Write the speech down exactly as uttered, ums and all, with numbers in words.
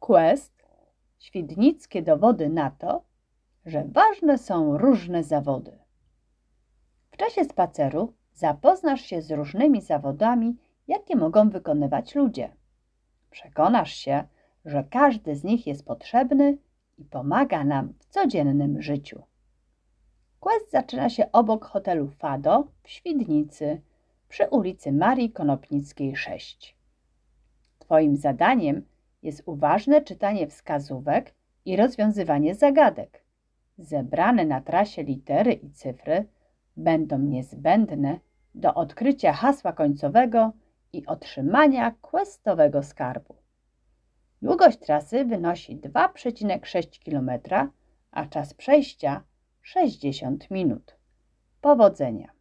Quest – świdnickie dowody na to, że ważne są różne zawody. W czasie spaceru zapoznasz się z różnymi zawodami, jakie mogą wykonywać ludzie. Przekonasz się, że każdy z nich jest potrzebny i pomaga nam w codziennym życiu. Quest zaczyna się obok hotelu Fado w Świdnicy przy ulicy Marii Konopnickiej sześć. Twoim zadaniem jest uważne czytanie wskazówek i rozwiązywanie zagadek. Zebrane na trasie litery i cyfry będą niezbędne do odkrycia hasła końcowego i otrzymania questowego skarbu. Długość trasy wynosi dwa przecinek sześć kilometra, a czas przejścia sześćdziesiąt minut. Powodzenia!